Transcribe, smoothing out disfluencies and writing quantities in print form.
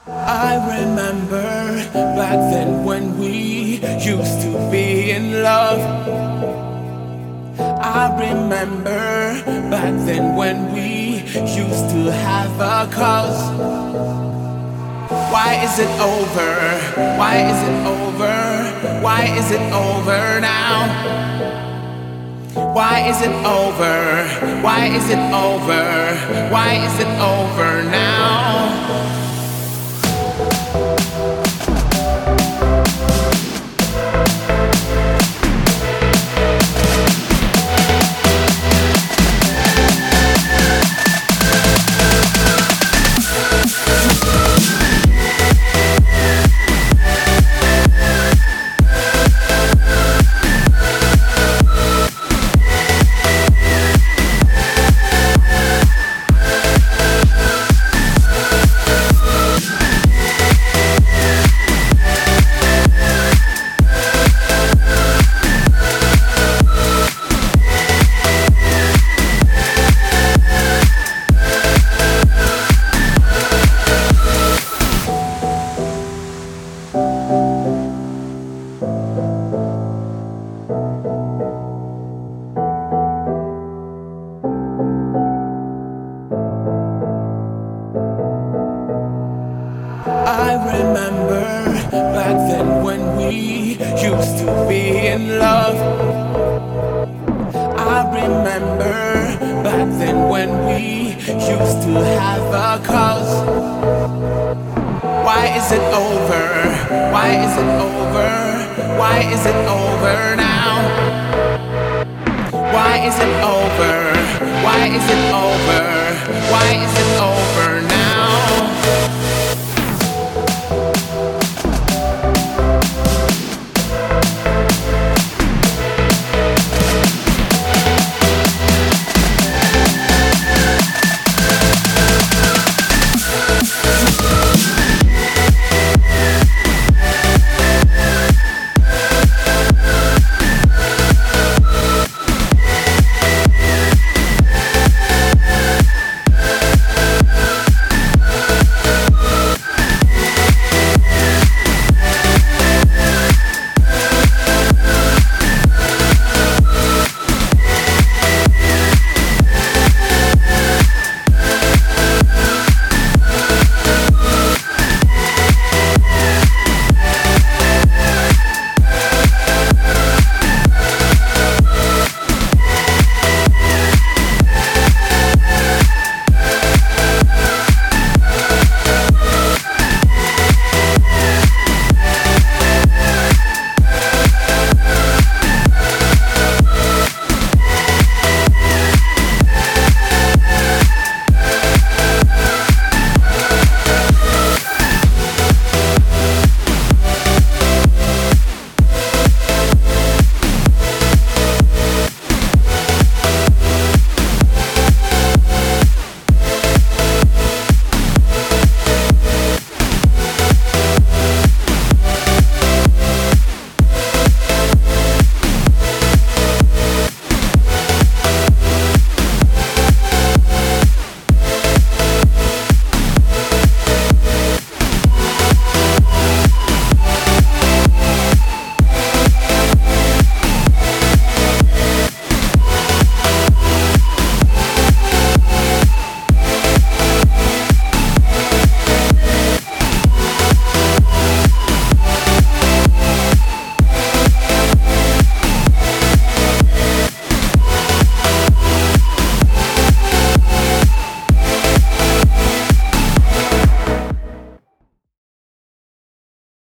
I remember back then when we used to be in love. I remember back then when we used to have a cause. Why is it over? Why is it over? Why is it over now? Why is it over? Why is it over? Why is it over now? I remember back then when we used to be in love. I remember back then when we used to have a cause. Why is it over? Why is it over? Why is it over now? Why is it over? Why is it over? Why is it over now?